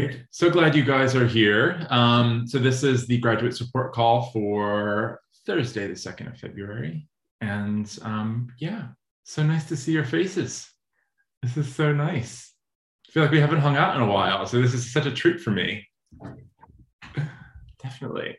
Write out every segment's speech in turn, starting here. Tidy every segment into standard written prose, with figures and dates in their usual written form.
right. So glad you guys are here. So this is the graduate support call for Thursday, the 2nd of February. And yeah, so nice to see your faces. This is so nice. I feel like we haven't hung out in a while. So this is such a treat for me. Definitely.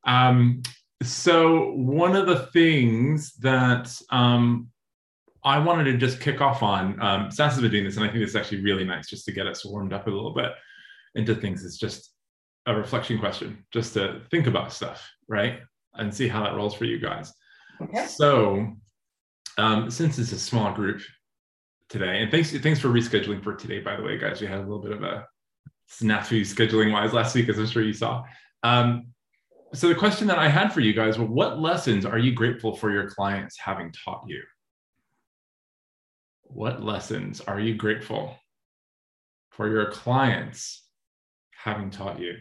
So one of the things that I wanted to just kick off on, SAS has been doing this, and I think this is actually really nice just to get us warmed up a little bit into things. It's just a reflection question, just to think about stuff, right? And see how that rolls for you guys. Okay. So since it's a small group today, and thanks for rescheduling for today, by the way, guys. We had a little bit of a snafu scheduling wise last week, as I'm sure you saw. So the question that I had for you guys, well, what lessons are you grateful for your clients having taught you? What lessons are you grateful for your clients having taught you?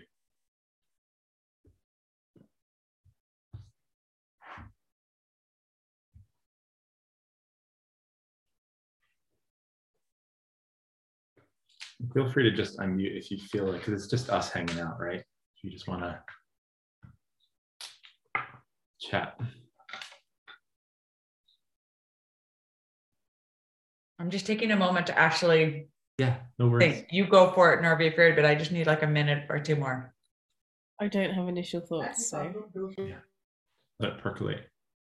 Feel free to just unmute if you feel like, because it's just us hanging out, right? If you just want to chat. I'm just taking a moment to actually. Yeah, no worries. Think. You go for it, Norby, afraid, but I just need like a minute or two more. I don't have initial thoughts, so. Yeah, let it percolate.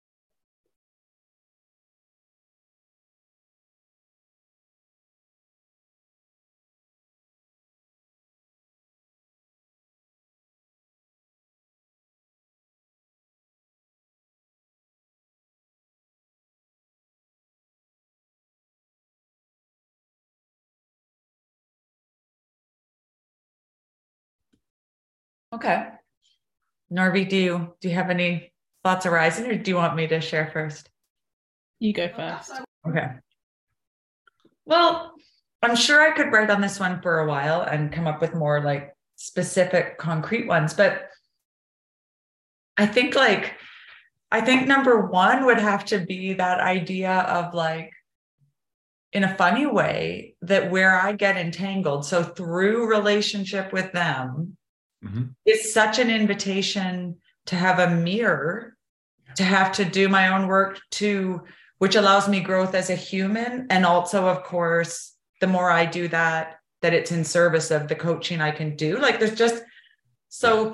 Okay. Norby, do you have any thoughts arising, or do you want me to share first? You go first. Okay. Well, I'm sure I could write on this one for a while and come up with more like specific, concrete ones, but I think number one would have to be that idea of like, in a funny way, that where I get entangled, so through relationship with them, it's such an invitation to have a mirror, to have to do my own work, which allows me growth as a human. And also, of course, the more I do that it's in service of the coaching I can do. Like there's just so,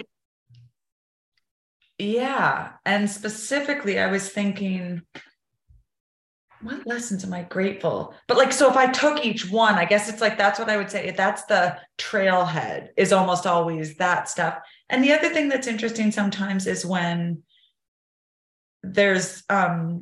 yeah. And specifically, I was thinking, what lessons am I grateful? But like, so if I took each one, I guess it's like, that's what I would say. That's the trailhead, is almost always that stuff. And the other thing that's interesting sometimes is when there's, I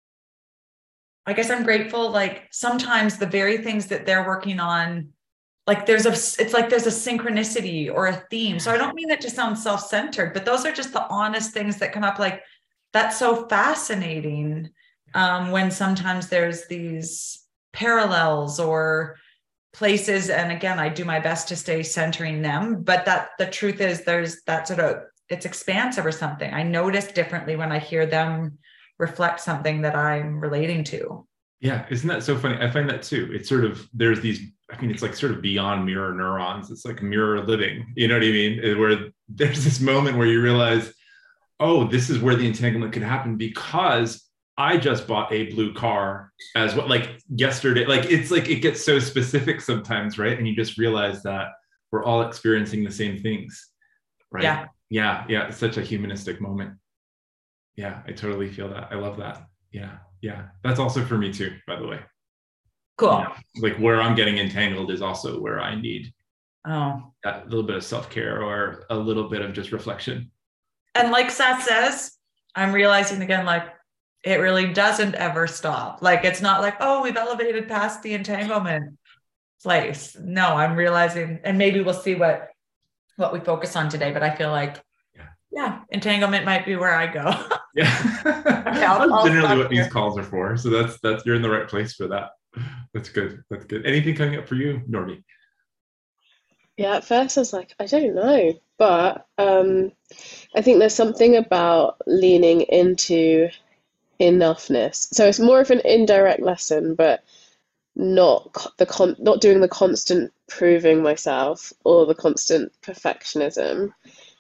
guess I'm grateful, like sometimes the very things that they're working on, like it's like there's a synchronicity or a theme. So I don't mean that to sound self-centered, but those are just the honest things that come up. Like, that's so fascinating. When sometimes there's these parallels or places, and again, I do my best to stay centering them, but that the truth is there's that sort of, it's expansive or something. I notice differently when I hear them reflect something that I'm relating to. Yeah, isn't that so funny? I find that too. It's sort of, there's these, I mean, it's like sort of beyond mirror neurons. It's like mirror living, you know what I mean? Where there's this moment where you realize, oh, this is where the entanglement could happen because I just bought a blue car as what, like yesterday, like it's like, it gets so specific sometimes, right? And you just realize that we're all experiencing the same things, right? Yeah. It's such a humanistic moment. Yeah, I totally feel that. I love that. Yeah. That's also for me too, by the way. Cool. You know, like where I'm getting entangled is also where I need that little bit of self-care or a little bit of just reflection. And like Seth says, I'm realizing again, like, it really doesn't ever stop. Like, it's not like, oh, we've elevated past the entanglement place. No, I'm realizing, and maybe we'll see what we focus on today, but I feel like, yeah, entanglement might be where I go. Yeah. Okay, That's generally what these calls are for. So that's you're in the right place for that. That's good. Anything coming up for you, Norby? Yeah, at first I was like, I don't know, but I think there's something about leaning into enoughness. So it's more of an indirect lesson, but not doing the constant proving myself or the constant perfectionism.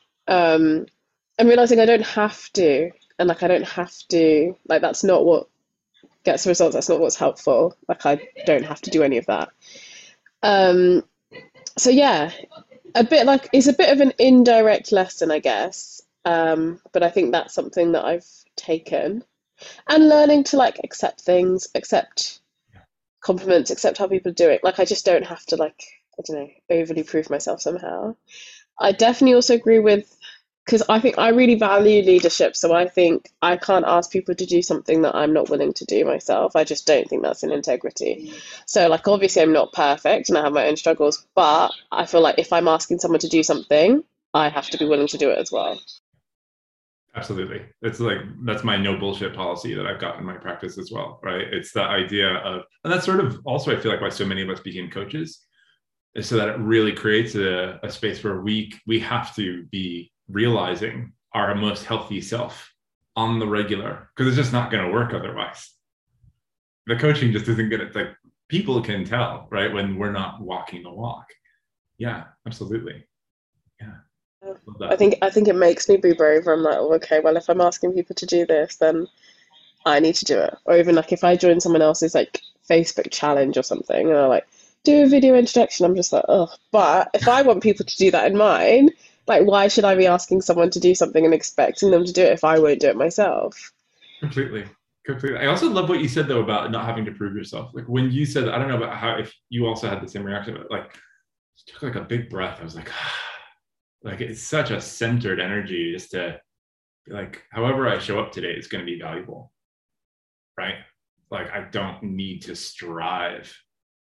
I'm realizing I don't have to, and like I don't have to, like that's not what gets the results. That's not what's helpful. Like I don't have to do any of that. Um, so yeah, a bit like it's a bit of an indirect lesson, I guess. But I think that's something that I've taken and learning to like accept things, accept compliments, accept how people do it. Like I just don't have to like, I don't know, overly prove myself somehow. I definitely also agree with, because I think I really value leadership. So I think I can't ask people to do something that I'm not willing to do myself. I just don't think that's an integrity. So like obviously I'm not perfect and I have my own struggles, but I feel like if I'm asking someone to do something, I have to be willing to do it as well. Absolutely. It's like, that's my no bullshit policy that I've got in my practice as well, right? It's the idea of, and that's sort of also, I feel like why so many of us became coaches, is so that it really creates a space where we have to be realizing our most healthy self on the regular, because it's just not going to work otherwise. The coaching just isn't going to, like, people can tell, right, when we're not walking the walk. Yeah, absolutely. Yeah. I think it makes me be brave. I'm like, oh, okay, well, if I'm asking people to do this, then I need to do it. Or even like if I join someone else's like Facebook challenge or something, and I like do a video introduction, I'm just like, oh. But if I want people to do that in mine, like, why should I be asking someone to do something and expecting them to do it if I won't do it myself? Completely. I also love what you said though about not having to prove yourself. Like when you said, I don't know about how, if you also had the same reaction, but like took like a big breath. I was like, like it's such a centered energy just to be like, however I show up today is going to be valuable, right? Like I don't need to strive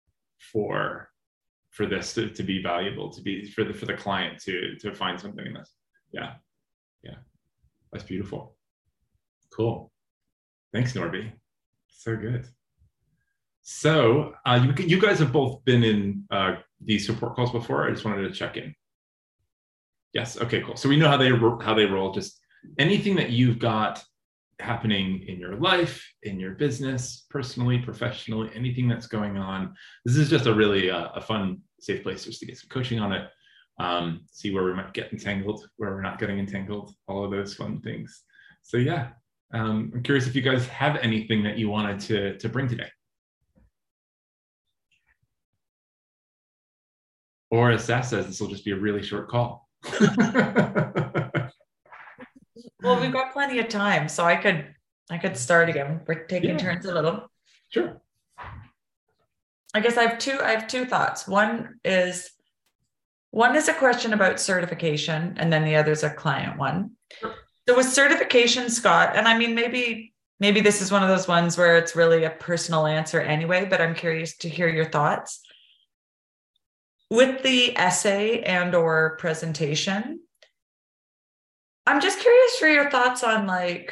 for this to be valuable, to be for the client to find something in this. Yeah, that's beautiful. Cool. Thanks, Norby. So good. So you guys have both been in these support calls before. I just wanted to check in. Yes. Okay, cool. So we know how they roll. Just anything that you've got happening in your life, in your business, personally, professionally, anything that's going on. This is just a really a fun, safe place just to get some coaching on it. See where we might get entangled, where we're not getting entangled, all of those fun things. So yeah, I'm curious if you guys have anything that you wanted to bring today. Or as Sass says, this will just be a really short call. Well, we've got plenty of time, so I could start again. We're taking turns a little. Sure. I guess I have two thoughts. One is a question about certification, and then the other is a client one. Sure. So with certification, Scott, and I mean, maybe this is one of those ones where it's really a personal answer anyway, but I'm curious to hear your thoughts. With the essay and or presentation, I'm just curious for your thoughts on like,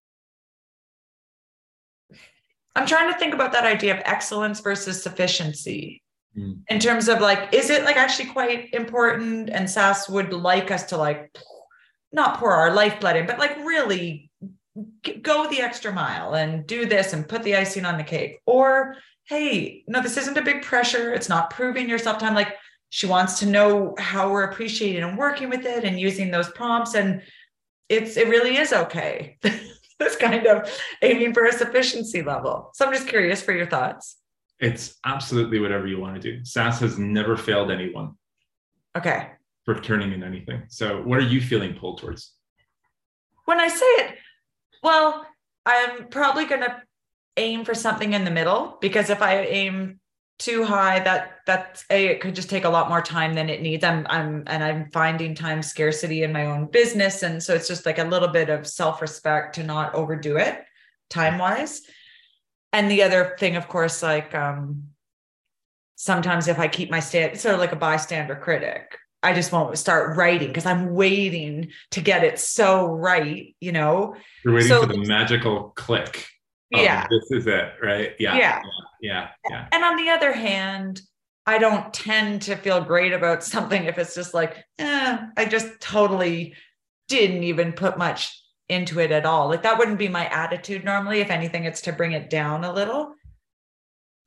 I'm trying to think about that idea of excellence versus sufficiency in terms of like, is it like actually quite important? And Sass would like us to like, not pour our lifeblood in, but like really go the extra mile and do this and put the icing on the cake. Or, hey, no, this isn't a big pressure. It's not proving yourself time. Like she wants to know how we're appreciating and working with it and using those prompts. And it really is okay. That's kind of aiming for a sufficiency level. So I'm just curious for your thoughts. It's absolutely whatever you want to do. Sass has never failed anyone. Okay. For turning in anything. So what are you feeling pulled towards? When I say it, well, I'm probably going to aim for something in the middle, because if I aim too high, it could just take a lot more time than it needs. I'm finding time scarcity in my own business. And so it's just like a little bit of self-respect to not overdo it time-wise. And the other thing, of course, like sometimes if I keep my sort of like a bystander critic, I just won't start writing because I'm waiting to get it so right, you know? You're waiting for the magical click. Yeah. This is it, right? Yeah. And on the other hand, I don't tend to feel great about something if it's just like, I just totally didn't even put much into it at all. Like that wouldn't be my attitude normally. If anything, it's to bring it down a little.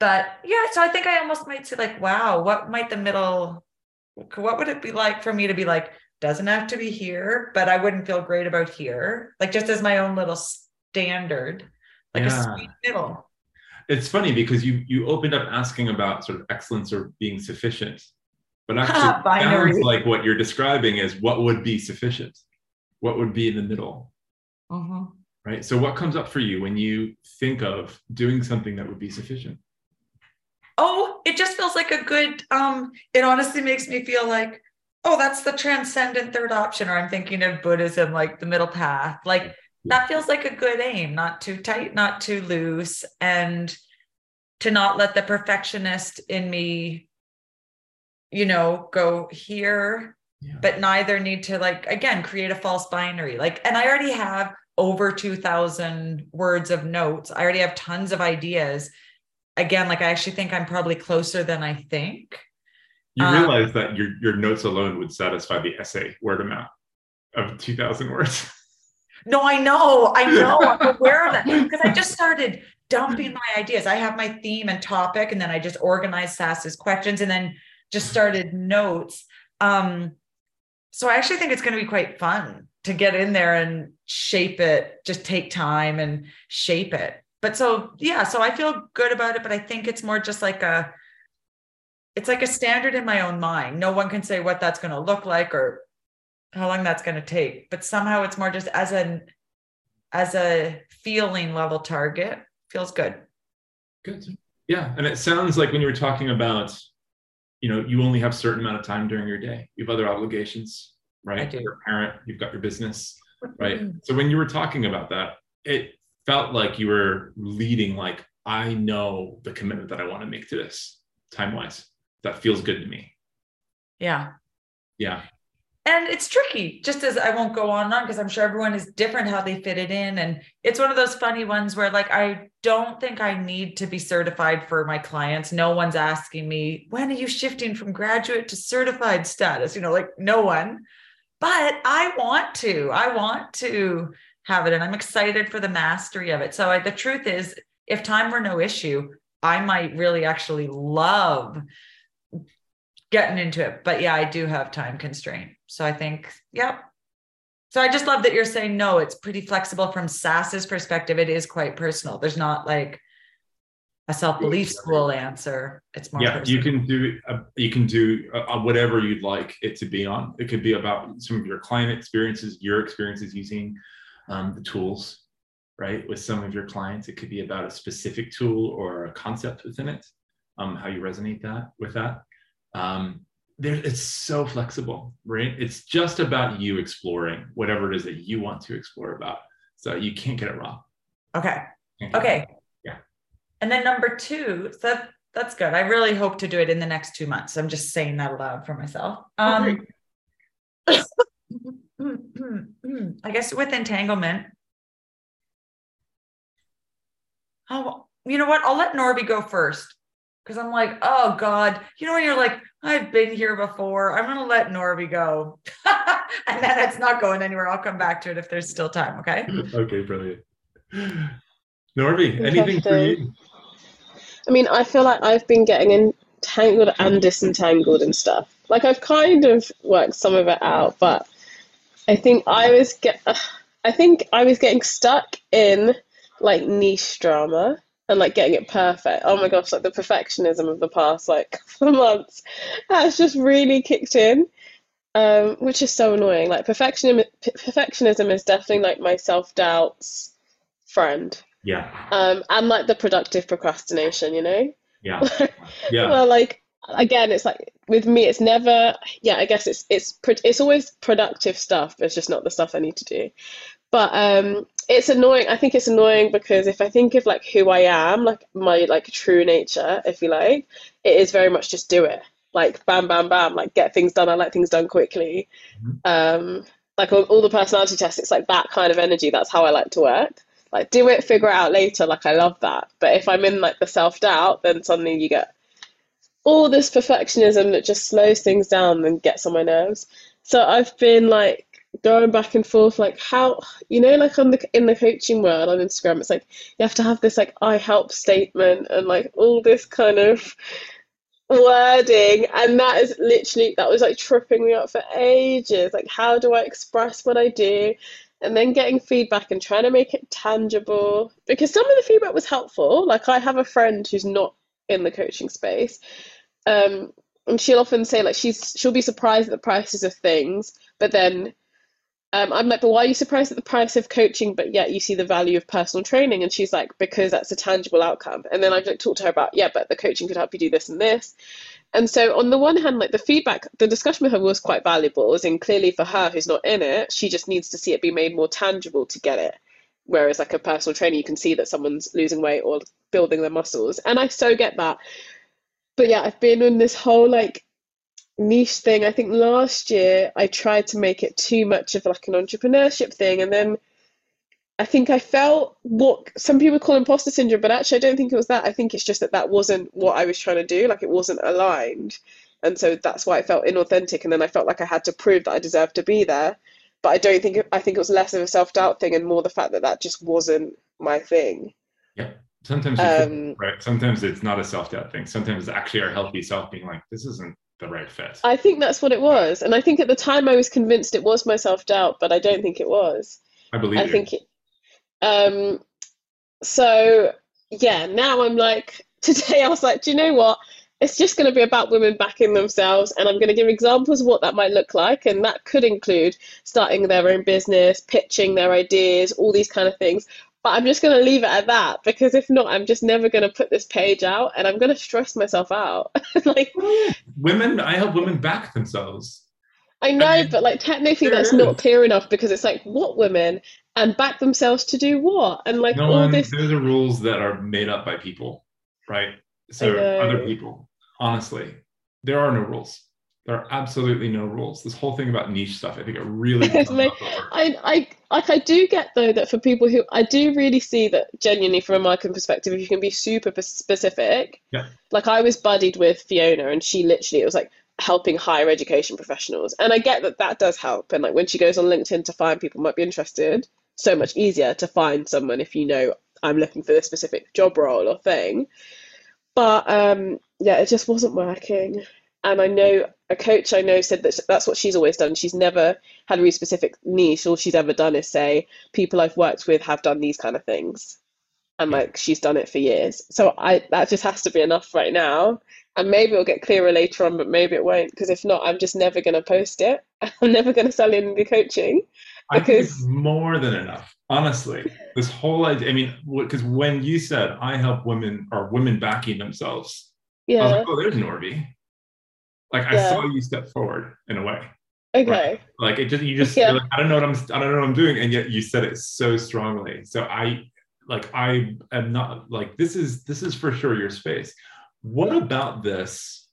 But yeah, so I think I almost might say like, wow, what would it be like for me to be like, doesn't have to be here, but I wouldn't feel great about here. Like just as my own little standard, like a Yeah. sweet middle. It's funny because you opened up asking about sort of excellence or being sufficient, but actually it sounds Binary. like what you're describing is what would be sufficient, what would be in the middle, Mhm. right? So what comes up for you when you think of doing something that would be sufficient? Oh, it just feels like a good, it honestly makes me feel like, oh, that's the transcendent third option. Or I'm thinking of Buddhism, like the middle path. Like Yeah. that feels like a good aim, not too tight, not too loose, and to not let the perfectionist in me, go here, Yeah. but neither need to like, again, create a false binary. Like, and I already have over 2,000 words of notes. I already have tons of ideas. Again, like I actually think I'm probably closer than I think. You realize that your notes alone would satisfy the essay word amount of 2,000 words. No, I know, I'm aware of that because I just started dumping my ideas. I have my theme and topic, and then I just organized Sass's questions and then just started notes. So I actually think it's going to be quite fun to get in there and shape it, just take time and shape it. But so, yeah, so I feel good about it, but I think it's more just like it's like a standard in my own mind. No one can say what that's going to look like or how long that's going to take, but somehow it's more just as a feeling level target. Feels good. Good. Yeah. And it sounds like when you were talking about, you only have a certain amount of time during your day. You have other obligations, right? I do. You're a parent, you've got your business, right? So when you were talking about that, it felt like you were leading, like, I know the commitment that I want to make to this time-wise. That feels good to me. Yeah. Yeah. And it's tricky, just as I won't go on and on because I'm sure everyone is different how they fit it in. And it's one of those funny ones where like, I don't think I need to be certified for my clients. No one's asking me, when are you shifting from graduate to certified status? Like no one, but I want to have it. And I'm excited for the mastery of it. So the truth is, if time were no issue, I might really actually love getting into it. But yeah, I do have time constraint. So I think, yep. So I just love that you're saying, no, it's pretty flexible from Sass's perspective. It is quite personal. There's not like a self-belief school answer. It's more personal. You can do whatever you'd like it to be on. It could be about some of your client experiences, your experiences using the tools, right? With some of your clients, it could be about a specific tool or a concept within it, how you resonate with that. It's so flexible, right? It's just about you exploring whatever it is that you want to explore about. So you can't get it wrong. Okay. Yeah. And then number 2, so that's good. I really hope to do it in the next 2 months. I'm just saying that aloud for myself. I guess with entanglement. Oh, you know what? I'll let Norby go first. Because I'm like, oh God, when you're like, I've been here before. I'm going to let Norby go. And then it's not going anywhere. I'll come back to it if there's still time. Okay. Okay, brilliant. Norby, anything for you? I mean, I feel like I've been getting entangled and disentangled and stuff. Like I've kind of worked some of it out, but I think I was getting stuck in like niche drama and like getting it perfect. Oh my gosh, like the perfectionism of the past like couple of months has just really kicked in, which is so annoying. Like perfectionism is definitely like my self-doubt's friend. Yeah. And like the productive procrastination, Yeah. Yeah. Well, like again, it's like with me, it's never. Yeah, I guess it's always productive stuff. It's just not the stuff I need to do. But it's annoying. I think it's annoying because if I think of like who I am, like my like true nature, if you like, it is very much just do it. Like bam, bam, bam, like get things done. I like things done quickly. Like all the personality tests, it's like that kind of energy. That's how I like to work. Like do it, figure it out later. Like I love that. But if I'm in like the self-doubt, then suddenly you get all this perfectionism that just slows things down and gets on my nerves. So I've been like going back and forth, like how, like on the in the coaching world on Instagram, it's like you have to have this like I help statement and like all this kind of wording, and that was like tripping me up for ages. Like, how do I express what I do? And then getting feedback and trying to make it tangible, because some of the feedback was helpful. Like, I have a friend who's not in the coaching space, and she'll often say like she'll be surprised at the prices of things, but then I'm like, but why are you surprised at the price of coaching, but yet you see the value of personal training? And she's like, because that's a tangible outcome. And then I like talk to her about, yeah, but the coaching could help you do this and this. And so on the one hand, like the feedback, the discussion with her was quite valuable, as in clearly for her who's not in it, she just needs to see it be made more tangible to get it. Whereas like a personal trainer, you can see that someone's losing weight or building their muscles. And I so get that. But yeah, I've been in this whole like niche thing. I think last year I tried to make it too much of like an entrepreneurship thing, and then I think I felt what some people call imposter syndrome, but actually I don't think it was that. I think it's just that wasn't what I was trying to do. Like, it wasn't aligned, and so that's why it felt inauthentic, and then I felt like I had to prove that I deserved to be there. But I think it was less of a self-doubt thing and more the fact that just wasn't my thing. Yeah. Sometimes you feel, right. Sometimes it's not a self-doubt thing. Sometimes it's actually our healthy self being like, this isn't the right fit. I think that's what it was. And I think at the time I was convinced it was my self-doubt, but I don't think it was. I believe you. I think it, so yeah, now I'm like, today I was like, do you know what? It's just going to be about women backing themselves, and I'm going to give examples of what that might look like. And that could include starting their own business, pitching their ideas, all these kind of things. But I'm just going to leave it at that, because if not, I'm just never going to put this page out, and I'm going to stress myself out. Like, I help women back themselves. I know, but like technically that's not clear enough, because it's like, what women and back themselves to do what? And like those are rules that are made up by people, right? So other people. Honestly, there are no rules. There are absolutely no rules. This whole thing about niche stuff, I think it really I do get though that for people who, I do really see that genuinely from a marketing perspective, if you can be super specific. Yeah. Like, I was buddied with Fiona, and she literally, it was like helping higher education professionals, and I get that does help. And like when she goes on LinkedIn to find people who might be interested, so much easier to find someone if you know I'm looking for this specific job role or thing. But yeah, it just wasn't working. And I know a coach I know said that that's what she's always done. She's never had a really specific niche. All she's ever done is say, people I've worked with have done these kind of things. And like, she's done it for years. So that just has to be enough right now. And maybe it'll get clearer later on, but maybe it won't. Because if not, I'm just never going to post it. I'm never going to sell in the coaching. I think it's more than enough, honestly. This whole idea, I mean, because when you said I help women, or women backing themselves, I was like, oh, there's Norby. Like, I saw you step forward in a way. Okay. Right? Like, you're like, I don't know what I'm doing, and yet you said it so strongly. So I am not like, this is for sure your space. What about this?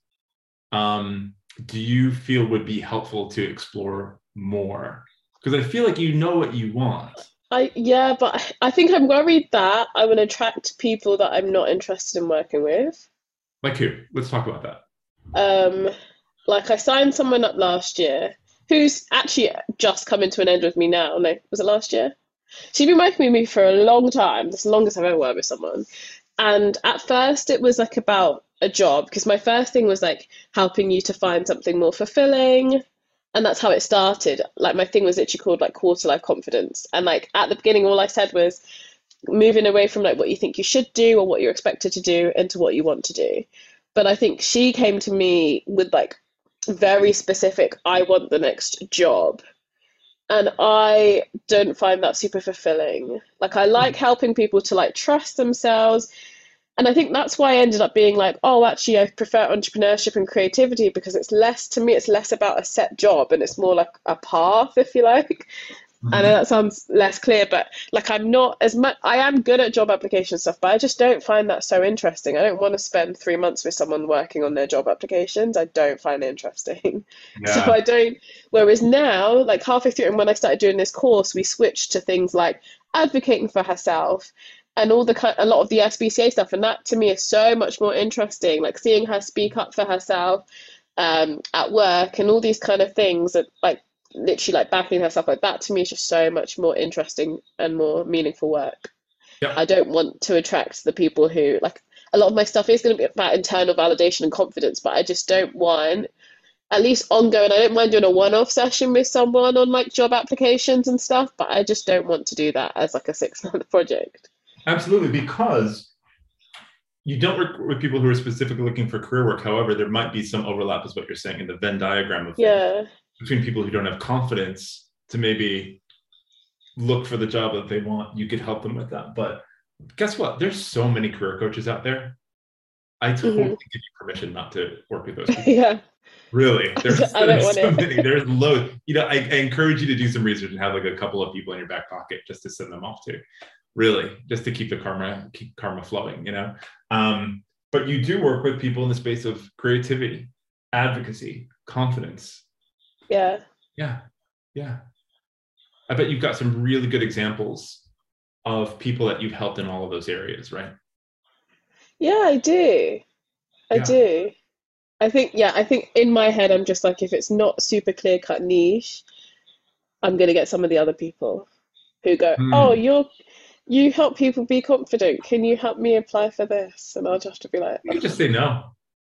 Do you feel would be helpful to explore more? Because I feel like you know what you want. But I think I'm worried that I will attract people that I'm not interested in working with. Like who? Let's talk about that. Like, I signed someone up last year who's actually just coming to an end with me now. No, was it last year? She's been working with me for a long time. That's the longest I've ever worked with someone. And at first it was like about a job, because my first thing was like helping you to find something more fulfilling. And that's how it started. Like, my thing was literally called like Quarter Life Confidence. And like at the beginning, all I said was moving away from like what you think you should do or what you're expected to do into what you want to do. But I think she came to me with like very specific, I want the next job. And I don't find that super fulfilling. Like, I like helping people to like trust themselves. And I think that's why I ended up being like, oh, actually, I prefer entrepreneurship and creativity, because it's less about a set job, and it's more like a path, if you like. Mm-hmm. I know that sounds less clear, but like, I'm not as much, I am good at job application stuff, but I just don't find that so interesting. I don't want to spend 3 months with someone working on their job applications. I don't find it interesting. Yeah. So I don't, whereas now, like halfway through, and when I started doing this course, we switched to things like advocating for herself and a lot of the SBCA stuff. And that to me is so much more interesting, like seeing her speak up for herself at work and all these kind of things that like, literally like backing herself, like that to me is just so much more interesting and more meaningful work. I Yep. don't want to attract the people who like, a lot of my stuff is going to be about internal validation and confidence, but I just don't want, at least ongoing, I don't mind doing a one-off session with someone on like job applications and stuff, but I just don't want to do that as like a 6 month project. Absolutely, because you don't work with people who are specifically looking for career work. However, there might be some overlap, is what you're saying, in the Venn diagram of things Yeah. between people who don't have confidence to maybe look for the job that they want. You could help them with that. But guess what? There's so many career coaches out there. I totally Hmm. give you permission not to work with those people. Yeah. Really, I don't there's want so it. many. There's loads. I encourage you to do some research and have like a couple of people in your back pocket just to send them off to. Really, just to keep karma flowing. But you do work with people in the space of creativity, advocacy, confidence. Yeah. Yeah, yeah. I bet you've got some really good examples of people that you've helped in all of those areas, right? Yeah, I do. I Yeah. do. I think in my head, I'm just like, if it's not super clear cut niche, I'm gonna get some of the other people who go, oh, Hmm. you help people be confident. Can you help me apply for this? And I'll just have to be like, You could just say no.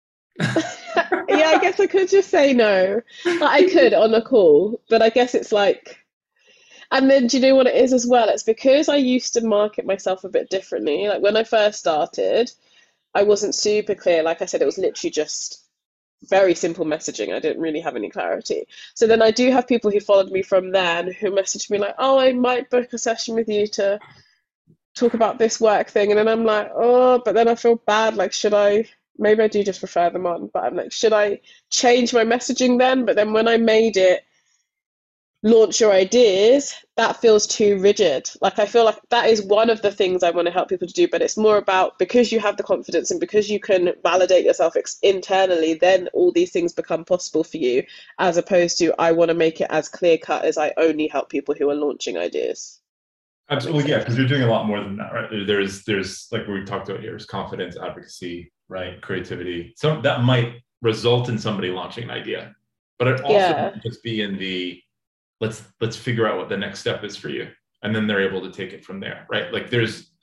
yeah, I guess I could just say no. Like, I could on a call, but I guess it's like, and then do you know what it is as well? It's because I used to market myself a bit differently. Like when I first started, I wasn't super clear. Like I said, it was literally just very simple messaging. I didn't really have any clarity. So then I do have people who followed me from then who messaged me like, "Oh, I might book a session with you to talk about this work thing." And then I'm like, "Oh," but then I feel bad. Like, should I? Maybe I do just refer them on, but I'm like, should I change my messaging then? But then when I made it launch your ideas, that feels too rigid. Like I feel like that is one of the things I want to help people to do, but it's more about because you have the confidence and because you can validate yourself internally, then all these things become possible for you, as opposed to I want to make it as clear cut as I only help people who are launching ideas. That makes Absolutely, yeah, because sense. you're doing a lot more than that, right? There's like we talked about here, there's confidence, advocacy, right? Creativity. So that might result in somebody launching an idea, but it also Yeah. might just be in the let's figure out what the next step is for you, and then they're able to take it from there, right? Like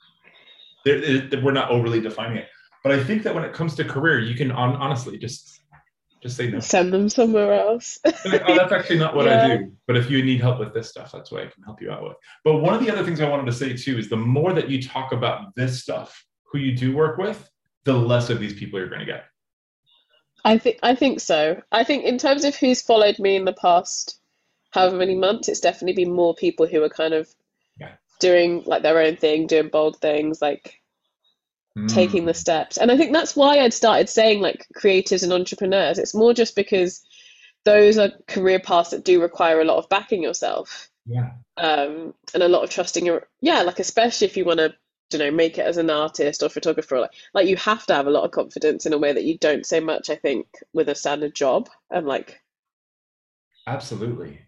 we're not overly defining it, but I think that when it comes to career, you can honestly just say no. Send them somewhere else. Like, oh, that's actually not what I Yeah. do. But if you need help with this stuff, that's what I can help you out with. But one of the other things I wanted to say too is the more that you talk about this stuff, who you do work with, the less of these people you're going to get. I think so. I think in terms of who's followed me in the past however many months, it's definitely been more people who are kind of Yeah. doing like their own thing, doing bold things, like taking the Mm, steps. And I think that's why I'd started saying like creatives and entrepreneurs. It's more just because those are career paths that do require a lot of backing yourself, yeah. and a lot of trusting your, yeah, like especially if you want to, make it as an artist or photographer, like you have to have a lot of confidence in a way that you don't so much, I think, with a standard job. And like, Absolutely.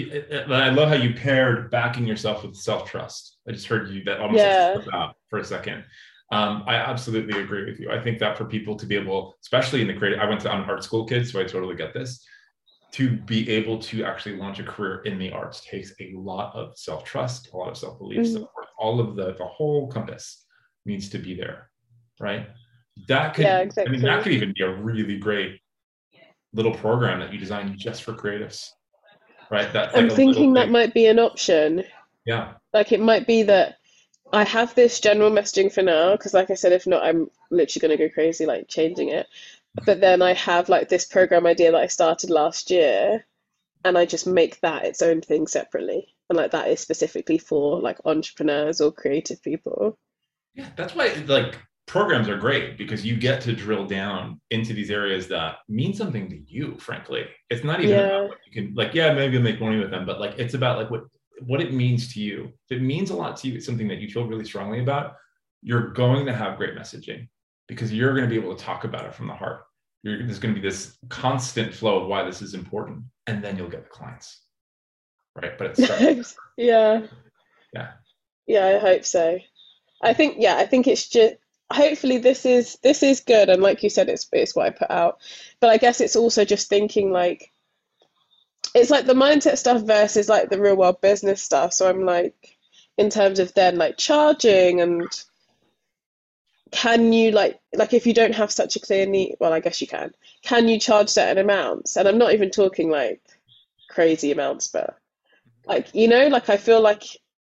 I love how you paired backing yourself with self trust. I just heard you that almost like yeah, slip out for a second. I absolutely agree with you. I think that for people to be able, especially in the creative, I went to I'm an art school kid, so I totally get this. To be able to actually launch a career in the arts takes a lot of self trust, a lot of self belief, mhm, self-worth. All of the whole compass needs to be there, right? That yeah, could, I mean, that exactly. could even be a really great little program that you design just for creatives, right? That's like I'm a little thinking that thing. might be an option. Yeah. Like it might be that I have this general messaging for now, because like I said, if not, I'm literally going to go crazy, like changing it. But then I have like this program idea that I started last year, and I just make that its own thing separately. And like that is specifically for like entrepreneurs or creative people. Yeah. That's why like programs are great because you get to drill down into these areas that mean something to you, frankly. It's not even about Yeah, what you can like, yeah, maybe you'll make money with them, but like it's about like what it means to you. If it means a lot to you, it's something that you feel really strongly about, you're going to have great messaging because you're going to be able to talk about it from the heart. There's going to be this constant flow of why this is important, and then you'll get the clients, right? But it starts, yeah, yeah. yeah. I hope so. I think it's just hopefully this is good. And like you said, it's what I put out. But I guess it's also just thinking like it's like the mindset stuff versus like the real world business stuff. So I'm like, in terms of then like charging and can you like if you don't have such a clear need, well, I guess you can you charge certain amounts? And I'm not even talking like crazy amounts, but like, like I feel like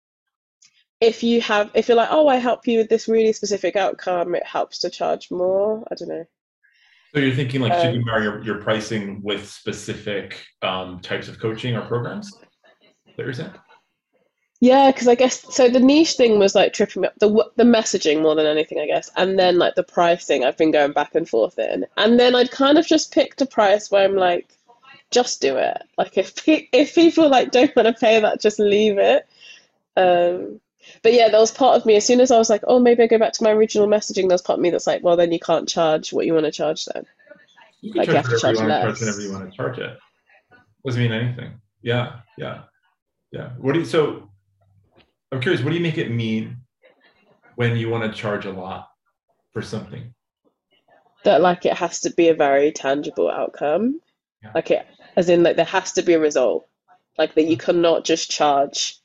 if you're like, oh, I help you with this really specific outcome, it helps to charge more. I don't know. So you're thinking like, should you Um, marry your pricing with specific types of coaching or programs? That you're saying? yeah, because I guess so. The niche thing was like tripping me up, the messaging more than anything, I guess, and then like the pricing. I've been going back and forth in, and then I'd kind of just picked a price where I'm like, just do it. Like if people like don't want to pay that, just leave it. Um, but yeah, there was part of me as soon as I was like, oh, maybe I go back to my original messaging. There's part of me that's like, well, then you can't charge what you want to charge then. You can Like you charge have to whatever you charge want to charge whenever you less. want to charge it. Doesn't mean anything. Yeah, yeah, yeah. So I'm curious, what do you make it mean when you want to charge a lot for something? That like it has to be a very tangible outcome. Yeah. Like it, as in like there has to be a result. Like that you cannot just charge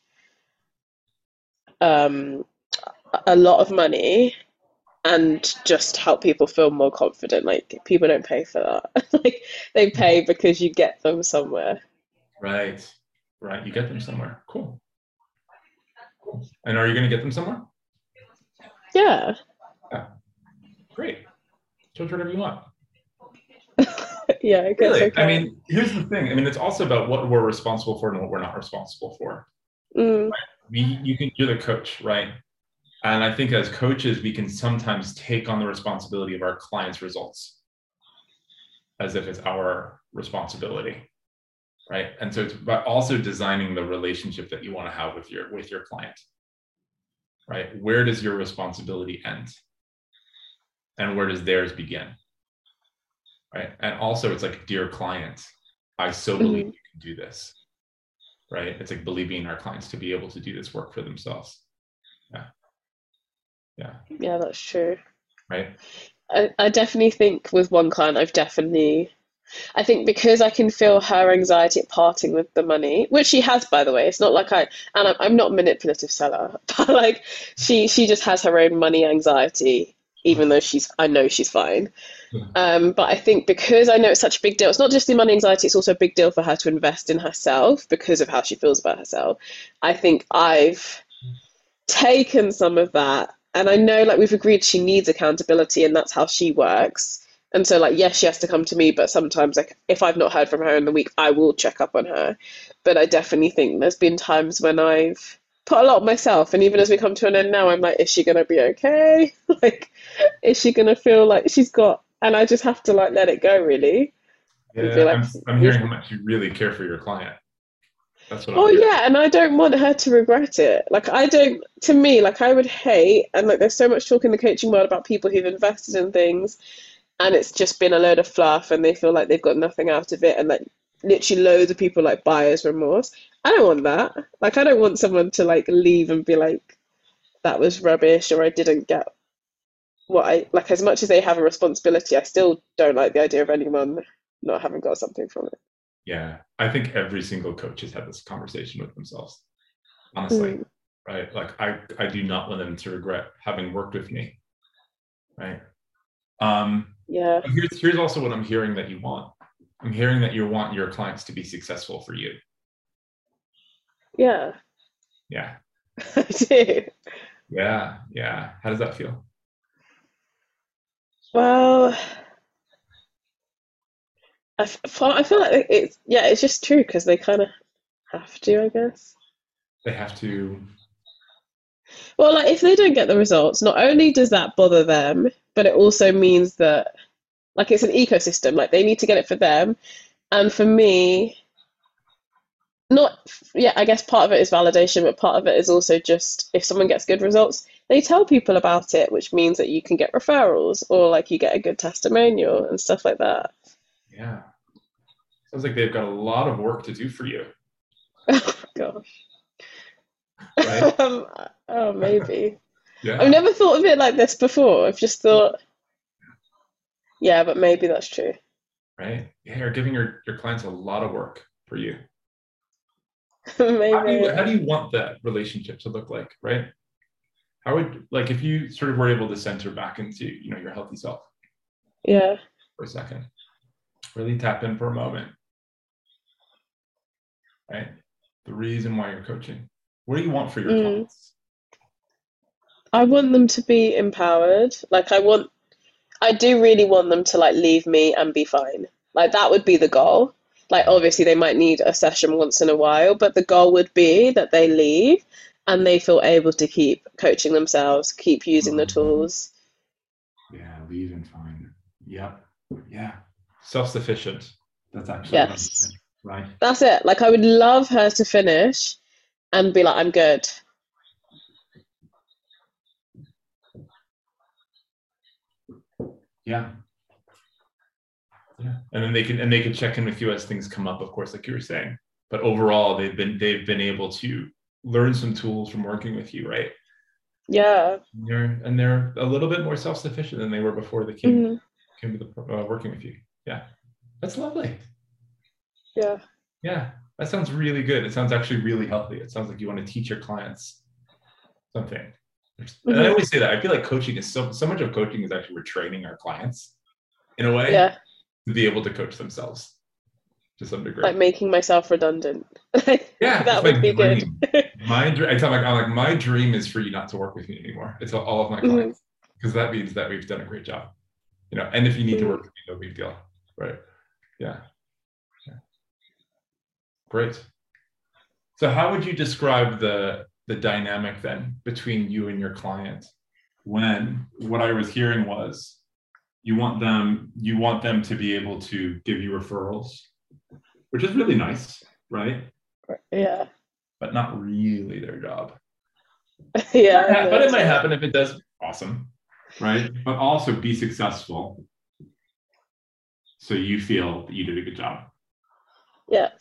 um, a lot of money and just help people feel more confident. Like people don't pay for that. Like they pay because you get them somewhere. Right. Right. You get them somewhere. Cool. Cool. And are you going to get them somewhere? Yeah. Yeah. Great. Charge whatever you want. Yeah, I guess I Really? I can. mean, here's the thing. I mean, it's also about what we're responsible for and what we're not responsible for. Mm, You're the coach, right? And I think as coaches, we can sometimes take on the responsibility of our clients' results as if it's our responsibility, right? And so it's about also designing the relationship that you want to have with your client, right? Where does your responsibility end, and where does theirs begin, right? And also, it's like, dear client, I so believe mm. you can do this, right? It's like believing in our clients to be able to do this work for themselves. Yeah, yeah, Yeah, that's true. right. I definitely think with one client, I think because I can feel her anxiety at parting with the money, which she has, by the way. It's not like I'm not a manipulative seller, but like she just has her own money anxiety, even though I know she's fine. But I think because I know it's such a big deal, it's not just the money anxiety, it's also a big deal for her to invest in herself because of how she feels about herself. I think I've taken some of that, and I know like we've agreed she needs accountability and that's how she works. And so like yes, she has to come to me, but sometimes like if I've not heard from her in the week, I will check up on her. But I definitely think there's been times when I've put a lot of myself, and even as we come to an end now, I'm like, is she gonna be okay? Like, is she gonna feel like she's got, and I just have to like let it go really and be Yeah, like, I'm hearing how much you really care for your client. That's what I'm oh hearing. yeah, and I don't want her to regret it. Like I don't, to me, like I would hate, and like there's so much talk in the coaching world about people who've invested in things and it's just been a load of fluff and they feel like they've got nothing out of it, and like literally loads of people like buyer's remorse. I don't want that. Like I don't want someone to like leave and be like, that was rubbish or I didn't get what I like. As much as they have a responsibility, I still don't like the idea of anyone not having got something from it. Yeah, I think every single coach has had this conversation with themselves, honestly, Mm, right? Like I do not want them to regret having worked with me, right? Um, yeah, but here's also what I'm hearing that you want. I'm hearing that you want your clients to be successful for you. yeah, Yeah, I do. yeah, yeah. How does that feel? Well, I feel like it's yeah, it's just true because they kind of have to, I guess. They have to. Well, like if they don't get the results, not only does that bother them, but it also means that like it's an ecosystem. Like they need to get it for them, and for me, not yeah. I guess part of it is validation, but part of it is also just if someone gets good results, they tell people about it, which means that you can get referrals or like you get a good testimonial and stuff like that. Yeah, sounds like they've got a lot of work to do for you, Oh gosh. right? Um, oh, maybe. I've Yeah, never thought of it like this before. I've just thought, yeah, but maybe that's true. right. Yeah, you're giving your clients a lot of work. for you? Maybe. How do you want that relationship to look like, right? How would, like, if you sort of were able to center back into, you know, your healthy self Yeah. for a second, really tap in for a moment, right? The reason why you're coaching. What do you want for your clients? I want them to be empowered. Like I do really want them to like leave me and be fine. Like that would be the goal. Like obviously they might need a session once in a while, but the goal would be that they leave and they feel able to keep coaching themselves, keep using the tools. Yeah, leave and fine. Yep. Yeah. Self-sufficient. That's actually Yes. right. That's it. Like I would love her to finish and be like, I'm good. Yeah. Yeah. And then they can check in with you as things come up, of course, like you were saying. But overall, they've been able to learn some tools from working with you, right? Yeah. They're a little bit more self-sufficient than they were before they came to the working with you. Yeah. That's lovely. Yeah. Yeah. That sounds really good. It sounds actually really healthy. It sounds like you want to teach your clients something. And I always say that. I feel like coaching is so much of coaching is actually we're training our clients in a way to be able to coach themselves to some degree. Like making myself redundant. Yeah, that would be good. My dream. I'm like, my dream is for you not to work with me anymore. It's all of my clients, because that means that we've done a great job. You know, and if you need to work with me, no big deal, right? Yeah. Great. So how would you describe the dynamic then between you and your client, when what I was hearing was you want them to be able to give you referrals, which is really nice, right? Yeah. But not really their job. Yeah. But it might happen. If it does, awesome, right? But also be successful so you feel that you did a good job. Yeah.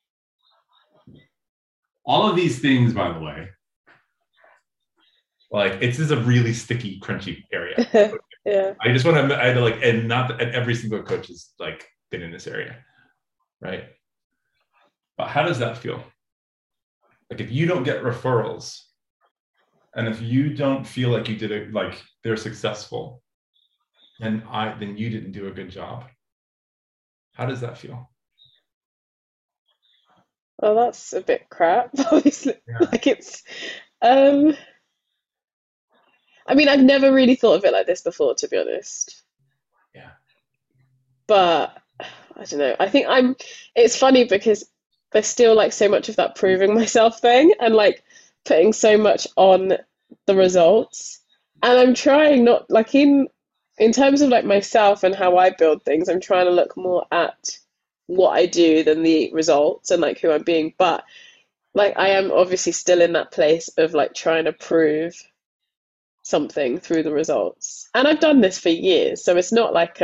All of these things, by the way, like this is a really sticky, crunchy area. Yeah. I just want to, and not that every single coach has like been in this area, right? But how does that feel? Like if you don't get referrals, and if you don't feel like you did it, like they're successful, then you didn't do a good job. How does that feel? Well, that's a bit crap, obviously. Yeah. Like it's, I mean, I've never really thought of it like this before, to be honest. Yeah. But I don't know. I think it's funny because there's still like so much of that proving myself thing and like putting so much on the results. And I'm trying not like in terms of like myself and how I build things, I'm trying to look more at what I do than the results and like who I'm being. But like I am obviously still in that place of like trying to prove something through the results. And I've done this for years, so it's not like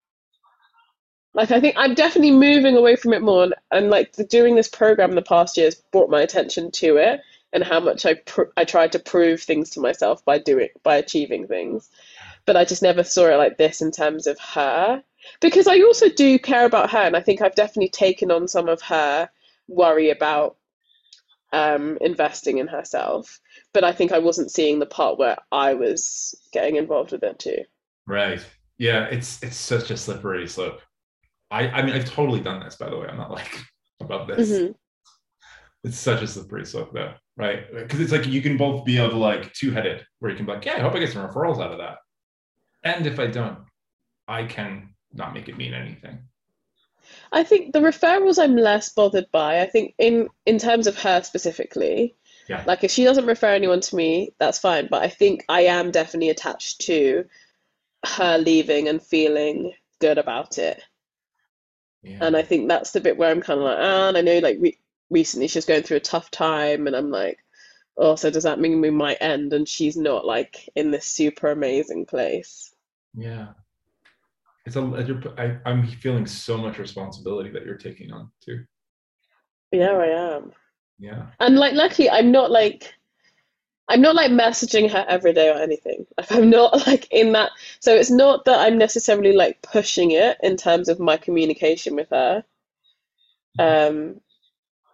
I think I'm definitely moving away from it more, and like doing this program the past years brought my attention to it and how much I tried to prove things to myself by achieving things. But I just never saw it like this in terms of her, because I also do care about her, and I think I've definitely taken on some of her worry about investing in herself. But I think I wasn't seeing the part where I was getting involved with it too. Right. Yeah, it's such a slippery slope. I mean, I've totally done this, by the way. I'm not like above this. It's such a slippery slope though, right? Because it's like you can both be of like two-headed, where you can be like, yeah, I hope I get some referrals out of that. And if I don't, I can not make it mean anything. I think the referrals I'm less bothered by. I think in terms of her specifically, Yeah. like if she doesn't refer anyone to me, that's fine. But I think I am definitely attached to her leaving and feeling good about it. Yeah. And I think that's the bit where I'm kind of like, and I know like recently she's going through a tough time, and I'm like, oh, so does that mean we might end and she's not like in this super amazing place? Yeah. I'm feeling so much responsibility that you're taking on too. Yeah, I am. Yeah. And like luckily I'm not like messaging her every day or anything. Like I'm not like in that. So it's not that I'm necessarily like pushing it in terms of my communication with her.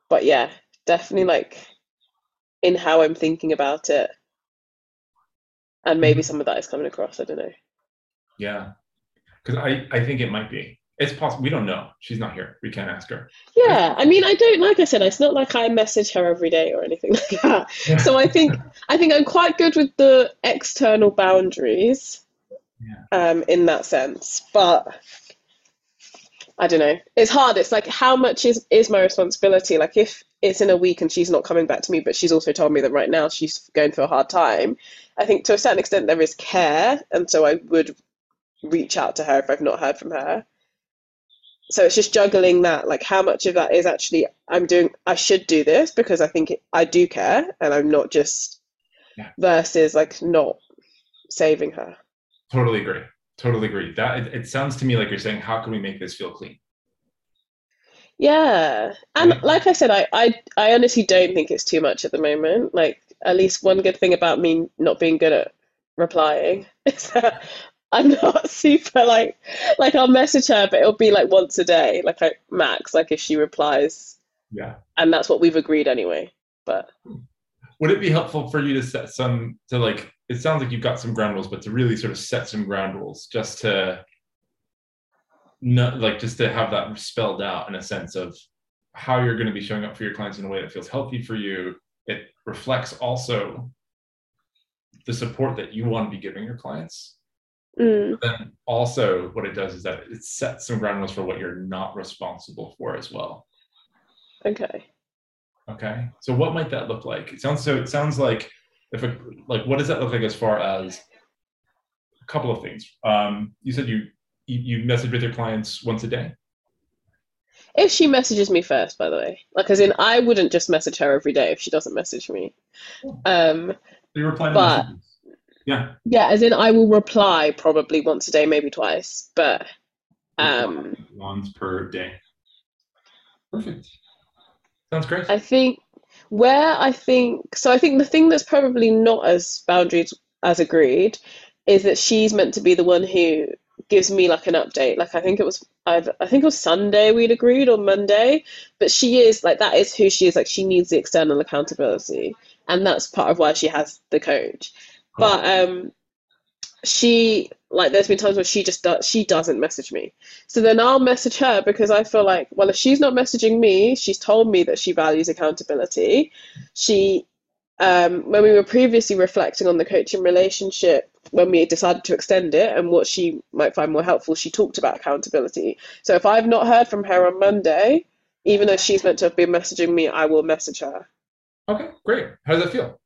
But yeah, definitely like in how I'm thinking about it, and maybe Mhm. some of that is coming across. I don't know. Yeah, because I think it might be. It's possible. We don't know. She's not here. We can't ask her. But it's Yeah, I mean, possible. I don't like I said, it's not like I message her every day or anything like that. Yeah. So I think I'm quite good with the external boundaries, Yeah. in that sense. But I don't know. It's hard. It's like how much is my responsibility? Like if it's in a week and she's not coming back to me, but she's also told me that right now she's going through a hard time. I think to a certain extent there is care, and so I would reach out to her if I've not heard from her. So it's just juggling that, like how much of that is actually I should do this because I think I do care and I'm not just Yeah. versus like not saving her. Totally agree. Totally agree. That it sounds to me like you're saying, how can we make this feel clean? Yeah. And Right? like I said, I honestly don't think it's too much at the moment. Like at least one good thing about me not being good at replying is that I'm not super like I'll message her, but it'll be like once a day, like I max, like if she replies, Yeah. and that's what we've agreed anyway. But Would it be helpful for you to set some to like? It sounds like you've got some ground rules, but to really sort of set some ground rules, just to not like just to have that spelled out in a sense of how you're going to be showing up for your clients in a way that feels healthy for you. It reflects also the support that you want to be giving your clients. mm, But then also what it does is that it sets some ground rules for what you're not responsible for as well. okay. Okay. So what might that look like? It sounds like if a, like what does that look like as far as a couple of things? You said you message with your clients once a day. If she messages me first, by the way, like as in I wouldn't just message her every day if she doesn't message me. So Um, you reply to but messages. Yeah. yeah, as in I will reply probably once a day, maybe twice. But Reply um, once per day. Perfect. Sounds great. I think I think the thing that's probably not as boundaries as agreed is that she's meant to be the one who gives me like an update. Like I think it was Sunday we'd agreed or Monday, but she is like that is who she is. Like she needs the external accountability, and that's part of why she has the coach. Cool. But she like there's been times where she doesn't message me, so then I'll message her because I feel like, well, if she's not messaging me, she's told me that she values accountability. She When we were previously reflecting on the coaching relationship, when we decided to extend it and what she might find more helpful, she talked about accountability. So if I've not heard from her on Monday, even though she's meant to have been messaging me, I will message her. Okay, great. How does that feel?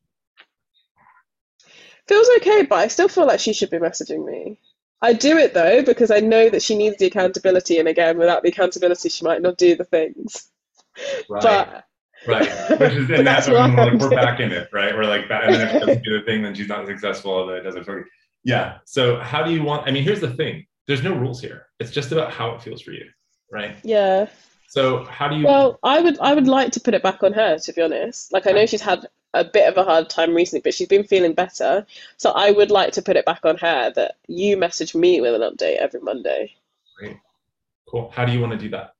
Feels okay, but I still feel like she should be messaging me. I do it though because I know that she needs the accountability, and again, without the accountability, she might not do the things. Right. But Right. Which is but in that that's why we're like I'm we're doing. back in it, right? We're like that, and then if she doesn't do the thing, then she's not successful, and then it doesn't work. Yeah. So how do you want? I mean, here's the thing. There's no rules here. It's just about how it feels for you, right? Yeah. So how do you? Well, I would like to put it back on her, to be honest. Like I know she's had a bit of a hard time recently, but she's been feeling better. So I would like to put it back on her that you message me with an update every Monday Great. Cool. How do you want to do that?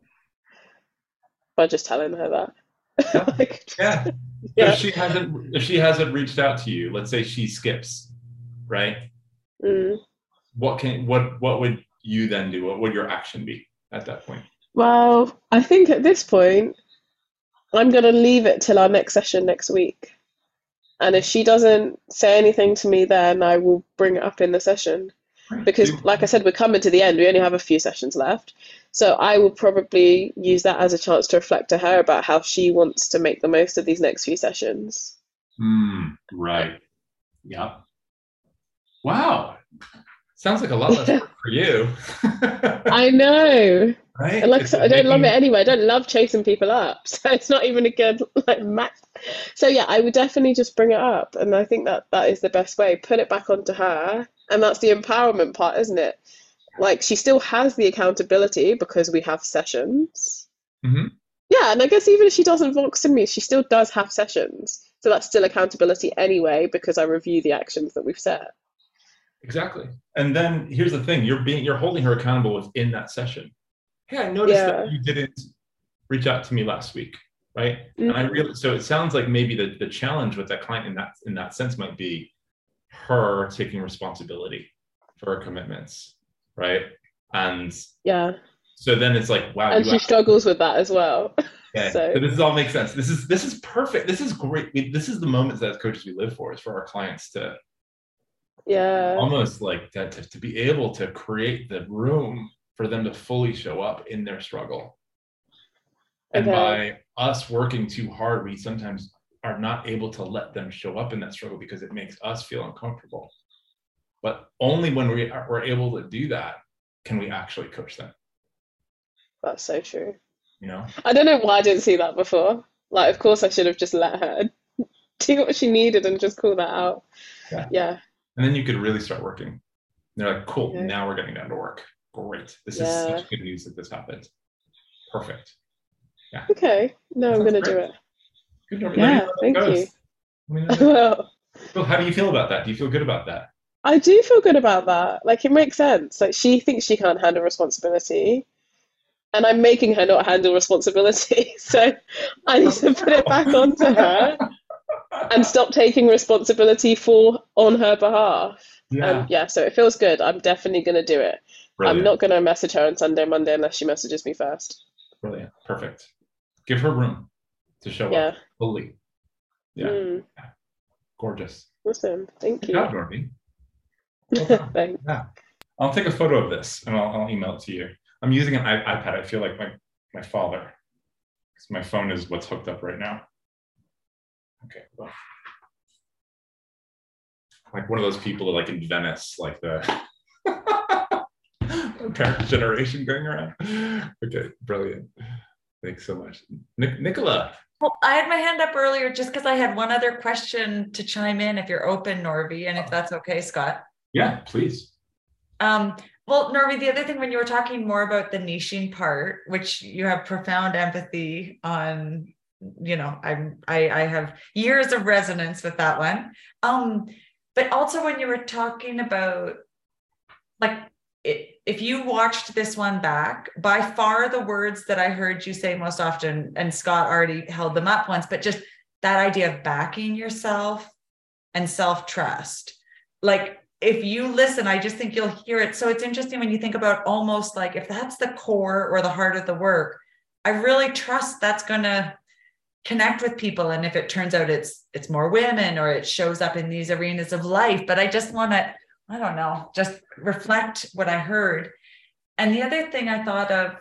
by just telling her that. Tell me. Like, Yeah. So yeah. if she hasn't reached out to you, let's say she skips, right? Mm. What would you then do? What would your action be at that point? Well, I think at this point, I'm going to leave it till our next session next week. And if she doesn't say anything to me, then I will bring it up in the session. Great. Because, like I said, we're coming to the end. We only have a few sessions left. So I will probably use that as a chance to reflect to her about how she wants to make the most of these next few sessions. Right. Yeah. Wow. Sounds like a lot less work for you. I know. And Right? like I It's said, I don't love it making anyway. I don't love chasing people up. So it's not even a good like match. So yeah, I would definitely just bring it up. And I think that that is the best way. Put it back onto her. And that's the empowerment part, isn't it? Like she still has the accountability because we have sessions. Mhm. Yeah, and I guess even if she doesn't vox in me, she still does have sessions. So that's still accountability anyway because I review the actions that we've set. Exactly. And then here's the thing, you're holding her accountable within that session. Hey, I noticed that Yeah. you didn't reach out to me last week, right? Mm-hmm. And I really, so it sounds like maybe the challenge with that client in that sense might be her taking responsibility for her commitments, right? And yeah, so then it's like, wow, and she struggles with that as well. Okay. So this all makes sense. This is perfect. This is great. This is the moments that as coaches we live for, is for our clients to almost like that, to be able to create the room for them to fully show up in their struggle. And by us working too hard, we sometimes are not able to let them show up in that struggle because it makes us feel uncomfortable. But only when we're able to do that can we actually coach them. That's so true. You know, I don't know why I didn't see that before. Like, of course I should have just let her do what she needed and just call that out. Yeah. And then you could really start working. And they're like, cool, now we're getting down to work. Great. This is such good news that this happened. Perfect. Yeah. Okay. No, I'm gonna do it. Good. Yeah, thank you. Well, how do you feel about that? Do you feel good about that? I do feel good about that. Like, it makes sense. Like, she thinks she can't handle responsibility, and I'm making her not handle responsibility. So I need to put it back onto her and stop taking responsibility on her behalf. So it feels good. I'm definitely going to do it. Brilliant. I'm not going to message her on Sunday, Monday, unless she messages me first. Brilliant. Perfect. Give her room to show up fully. Yeah. Gorgeous. Awesome. Thank you. Good job, Norby. Thanks. Yeah. I'll take a photo of this and I'll email it to you. I'm using an iPad. I feel like my father, because my phone is what's hooked up right now. Okay. Well, like one of those people like in Venice, like the parent generation going around. Okay, brilliant. Thanks so much. Nicola. Well, I had my hand up earlier just because I had one other question to chime in, if you're open, Norby, and if that's okay, Scott. Yeah, please. Well, Norby, the other thing, when you were talking more about the niching part, which you have profound empathy on, you know, I have years of resonance with that one. But also when you were talking about, like, if you watched this one back, by far the words that I heard you say most often, and Scott already held them up once, but just that idea of backing yourself and self-trust. Like, if you listen, I just think you'll hear it. So it's interesting when you think about almost like, if that's the core or the heart of the work, I really trust that's going to connect with people. And if it turns out it's more women, or it shows up in these arenas of life, but I just want to, I don't know, just reflect what I heard. And the other thing I thought of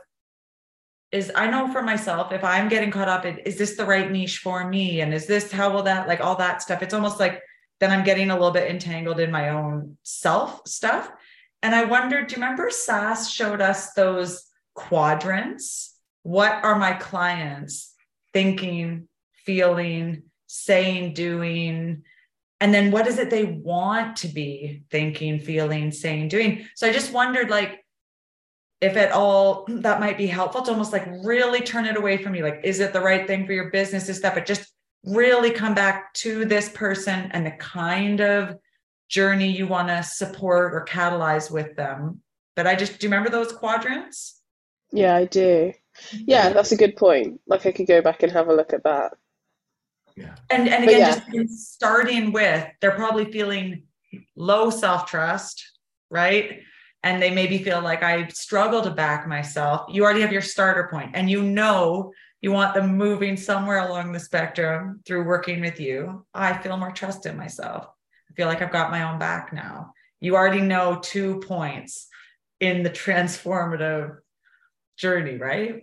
is, I know for myself, if I'm getting caught up in, is this the right niche for me? And is this, how will that, like all that stuff, it's almost like then I'm getting a little bit entangled in my own self stuff. And I wondered, do you remember Sass showed us those quadrants? What are my clients thinking, feeling, saying, doing? And then what is it they want to be thinking, feeling, saying, doing? So I just wondered, like, if at all that might be helpful to almost like really turn it away from you. Like, is it the right thing for your business, this stuff? But just really come back to this person and the kind of journey you want to support or catalyze with them. But do you remember those quadrants? Yeah, I do. Yeah, that's a good point. Like, I could go back and have a look at that. Yeah. And again, just starting with, they're probably feeling low self-trust, right? And they maybe feel like, I struggle to back myself. You already have your starter point, and you want them moving somewhere along the spectrum through working with you. I feel more trust in myself. I feel like I've got my own back now. You already know 2 points in the transformative journey, right?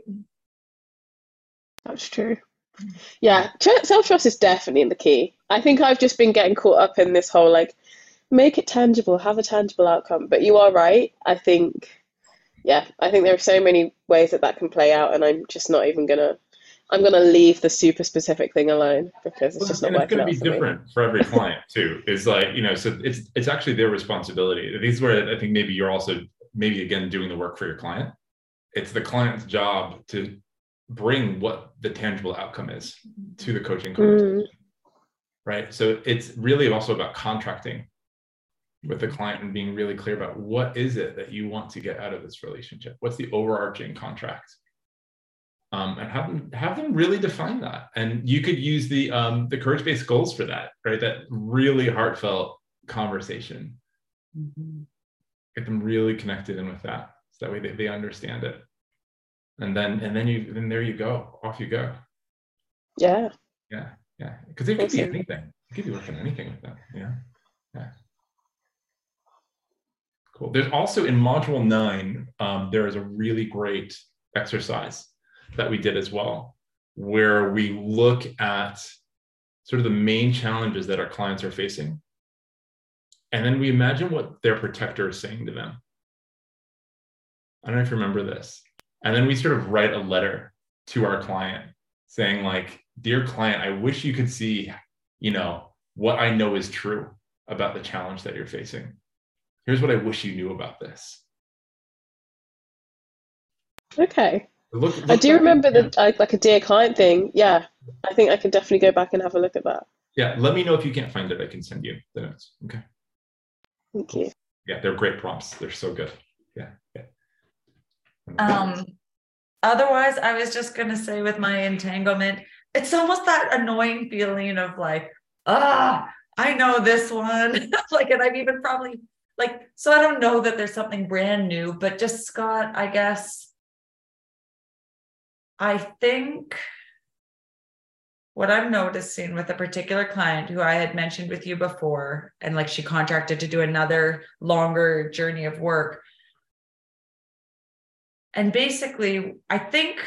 That's true. Yeah, self-trust is definitely the key. I think I've just been getting caught up in this whole, like, make it tangible, have a tangible outcome. But you are right. I think there are so many ways that can play out, and I'm just not even I'm gonna leave the super specific thing alone, because it's just not working out for me. It's going to be different for every client too. Is like, you know, so it's actually their responsibility. These where I think maybe you're also again doing the work for your client. It's the client's job to bring what the tangible outcome is to the coaching conversation, right? So it's really also about contracting with the client and being really clear about what is it that you want to get out of this relationship. What's the overarching contract? and have them really define that. And you could use the courage-based goals for that, right? That really heartfelt conversation. Mm-hmm. Get them really connected in with that, so that way they understand it. And then there you go, off you go. Yeah. Because it could be anything. You could be working anything with them. Yeah. Cool. There's also in module 9, there is a really great exercise that we did as well, where we look at sort of the main challenges that our clients are facing. And then we imagine what their protector is saying to them. I don't know if you remember this. And then we sort of write a letter to our client saying, like, dear client, I wish you could see, what I know is true about the challenge that you're facing. Here's what I wish you knew about this. Okay. Look I do remember like a dear client thing. Yeah. I think I could definitely go back and have a look at that. Yeah. Let me know if you can't find it. I can send you the notes. Okay. Thank you. Yeah. They're great prompts. They're so good. Yeah. Otherwise, I was just going to say with my entanglement, it's almost that annoying feeling of like, I know this one. Like, and I've even probably so I don't know that there's something brand new, but just Scott, I guess, I think what I'm noticing with a particular client who I had mentioned with you before, and like she contracted to do another longer journey of work. And basically, I think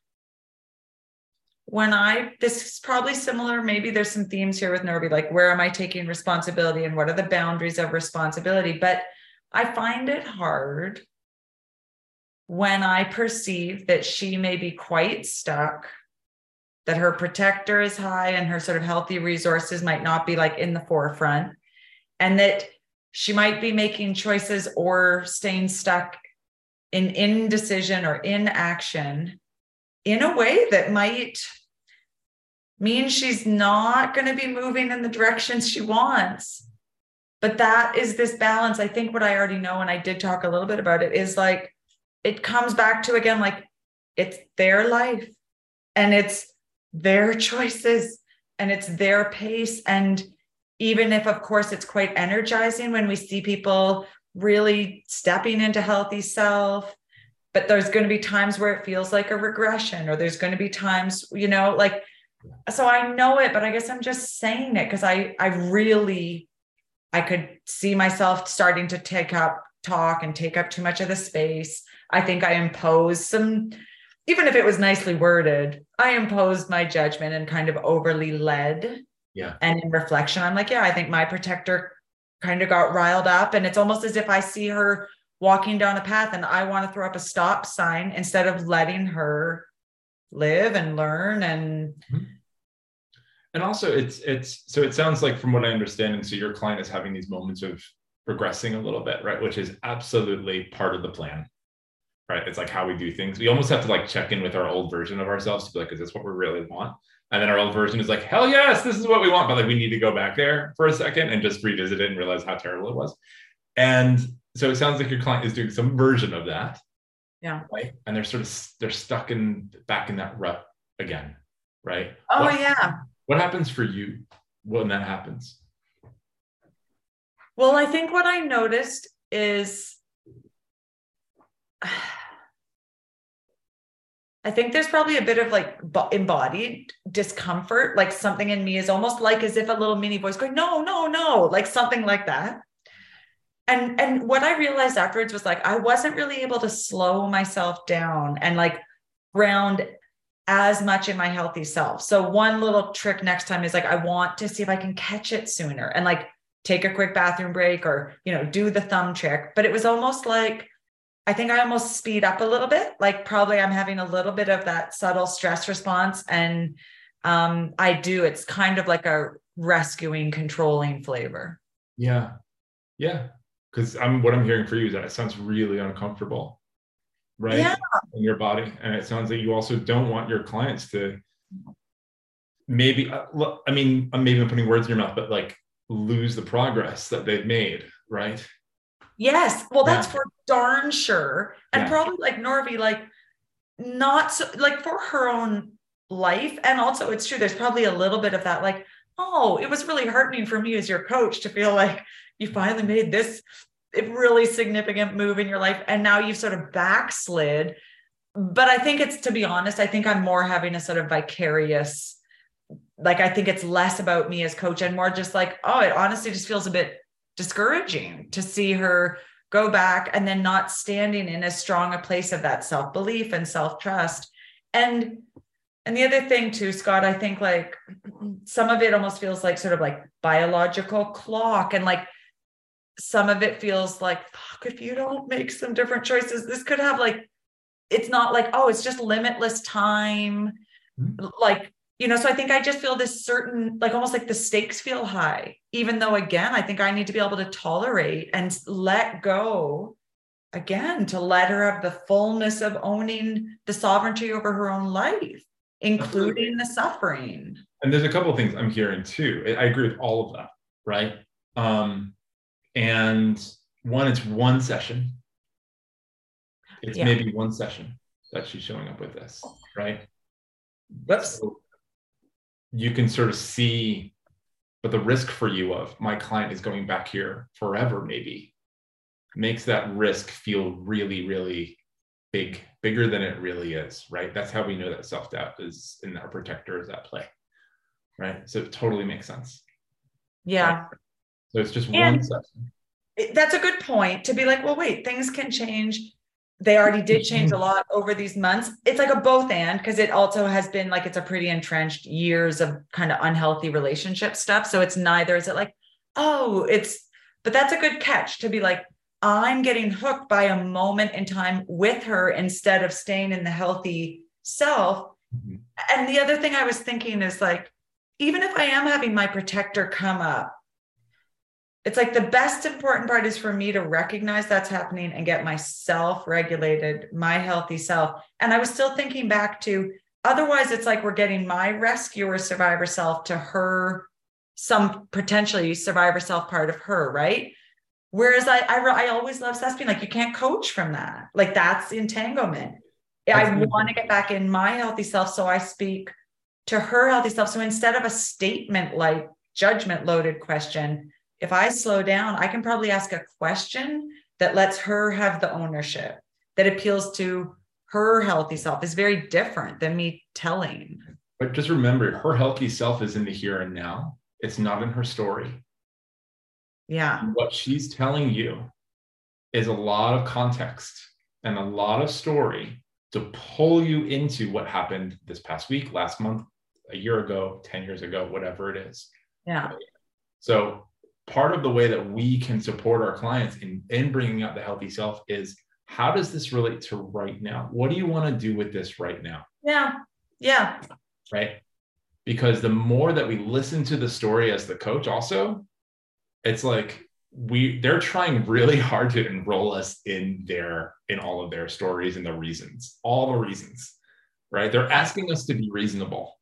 this is probably similar, maybe there's some themes here with Norby, like where am I taking responsibility and what are the boundaries of responsibility? But I find it hard when I perceive that she may be quite stuck, that her protector is high and her sort of healthy resources might not be like in the forefront, and that she might be making choices or staying stuck in indecision or inaction in a way that might mean she's not going to be moving in the directions she wants. But that is this balance. I think what I already know, and I did talk a little bit about it, is like, it comes back to, again, like it's their life and it's their choices and it's their pace. And even if, of course, it's quite energizing when we see people really stepping into healthy self, but there's going to be times where it feels like a regression, or there's going to be times, so I know it, but I guess I'm just saying it because I could see myself starting to take up too much of the space. I think I imposed some, even if it was nicely worded, I imposed my judgment and kind of overly led. Yeah. And in reflection, I'm like, I think my protector kind of got riled up, and it's almost as if I see her walking down a path and I want to throw up a stop sign instead of letting her live and learn. And also so it sounds like, from what I understand, and so your client is having these moments of regressing a little bit, right? Which is absolutely part of the plan, right? It's like how we do things. We almost have to like check in with our old version of ourselves to be like, is this what we really want? And then our old version is like, hell yes, this is what we want. But like, we need to go back there for a second and just revisit it and realize how terrible it was. And so it sounds like your client is doing some version of that. Yeah. Right. And they're stuck back in that rut again. Right. Oh, yeah. What happens for you when that happens? Well, I think what I noticed is I think there's probably a bit of like embodied discomfort, like something in me is almost like as if a little mini voice going, no, no, no, like something like that. And what I realized afterwards was like, I wasn't really able to slow myself down and like ground as much in my healthy self. So one little trick next time is like, I want to see if I can catch it sooner and like take a quick bathroom break or, do the thumb trick. But it was almost like, I think I almost speed up a little bit. Like probably I'm having a little bit of that subtle stress response. And it's kind of like a rescuing, controlling flavor. Yeah. Yeah. Because what I'm hearing for you is that it sounds really uncomfortable, right? Yeah. In your body. And it sounds like you also don't want your clients to maybe, maybe I'm putting words in your mouth, but like lose the progress that they've made, right? Yes. Well, that's for darn sure. And probably like Norby, like not so like for her own life. And also it's true, there's probably a little bit of that, like, oh, it was really heartening for me as your coach to feel like you finally made this really significant move in your life and now you've sort of backslid. But I think it's, to be honest, I think I'm more having a sort of vicarious, like, I think it's less about me as coach and more just like, oh, it honestly just feels a bit discouraging to see her go back and then not standing in as strong a place of that self-belief and self-trust. And the other thing too, Scott, I think like some of it almost feels like sort of like biological clock, and like some of it feels like, fuck, if you don't make some different choices, this could have like, it's not like, oh, it's just limitless time. Like, you know, so I think I just feel this certain, like almost like the stakes feel high, even though, again, I think I need to be able to tolerate and let go, again, to let her have the fullness of owning the sovereignty over her own life, including the suffering. And there's a couple of things I'm hearing too. I agree with all of that, right? And one, it's one session. It's maybe one session that she's showing up with this, right? So you can sort of see, but the risk for you of my client is going back here forever, maybe, makes that risk feel really, really big, bigger than it really is, right? That's how we know that self-doubt is in our protector is at play, right? So it totally makes sense. Yeah. Right? So it's just one session. That's a good point, to be like, well, wait, things can change. They already did change a lot over these months. It's like a both and, because it also has been like, it's a pretty entrenched years of kind of unhealthy relationship stuff. So it's neither, is it like, oh, but that's a good catch to be like, I'm getting hooked by a moment in time with her instead of staying in the healthy self. Mm-hmm. And the other thing I was thinking is like, even if I am having my protector come up, it's like the best important part is for me to recognize that's happening and get myself regulated, my healthy self. And I was still thinking back to, otherwise it's like we're getting my rescuer survivor self to her, some potentially survivor self part of her, right? Whereas I always love Seth being like, you can't coach from that. Like that's entanglement. I want to get back in my healthy self. So I speak to her healthy self. So instead of a statement like judgment loaded question, if I slow down, I can probably ask a question that lets her have the ownership, that appeals to her healthy self. Is very different than me telling. But just remember, her healthy self is in the here and now. It's not in her story. Yeah. What she's telling you is a lot of context and a lot of story to pull you into what happened this past week, last month, a year ago, 10 years ago, whatever it is. Yeah. So part of the way that we can support our clients in bringing out the healthy self is, how does this relate to right now? What do you want to do with this right now? Yeah. Yeah. Right. Because the more that we listen to the story as the coach also, it's like they're trying really hard to enroll us in all of their stories and the reasons, all the reasons, right? They're asking us to be reasonable.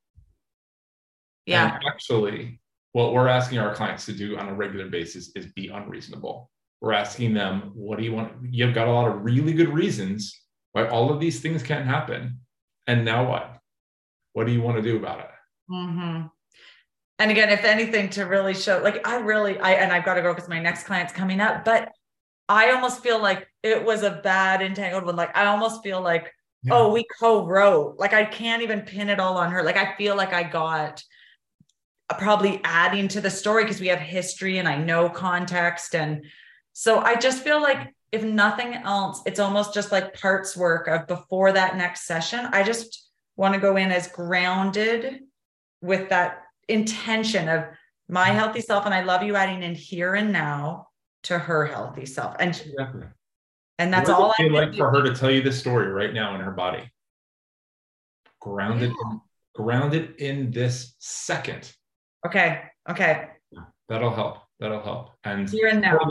Yeah. And actually, what we're asking our clients to do on a regular basis is be unreasonable. We're asking them, what do you want? You've got a lot of really good reasons why all of these things can't happen. And now what? What do you want to do about it? Mm-hmm. And again, if anything, to really show, like, and I've got to go because my next client's coming up, but I almost feel like it was a bad entangled one. Like, I almost feel like, oh, we co-wrote, like, I can't even pin it all on her. Like, I feel like I got probably adding to the story because we have history and I know context. And so I just feel like, if nothing else, it's almost just like parts work of before that next session. I just want to go in as grounded with that intention of my healthy self, and I love you adding in here and now to her healthy self. And exactly. And that's all I like for her to tell you this story right now in her body. Grounded in this second. Okay. That'll help. And here and now.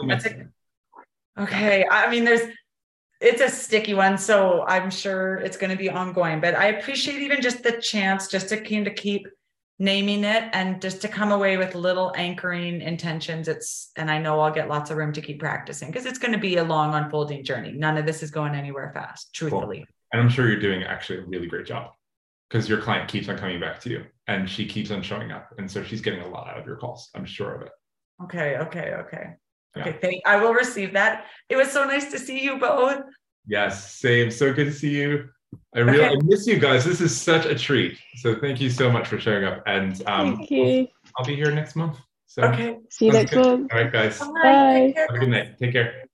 Okay. I mean, it's a sticky one, so I'm sure it's going to be ongoing, but I appreciate even just the chance just to keep naming it and just to come away with little anchoring intentions. And I know I'll get lots of room to keep practicing because it's going to be a long unfolding journey. None of this is going anywhere fast, truthfully. And I'm sure you're doing actually a really great job because your client keeps on coming back to you and she keeps on showing up. And so she's getting a lot out of your calls. I'm sure of it. Okay. Yeah. Okay. I will receive that. It was so nice to see you both. Yes, same. So good to see you. I miss you guys. This is such a treat. So thank you so much for showing up. And Thank you. I'll be here next month. So Okay. See you next month. All right, guys. Bye. Bye. Take care. Have a good night. Take care.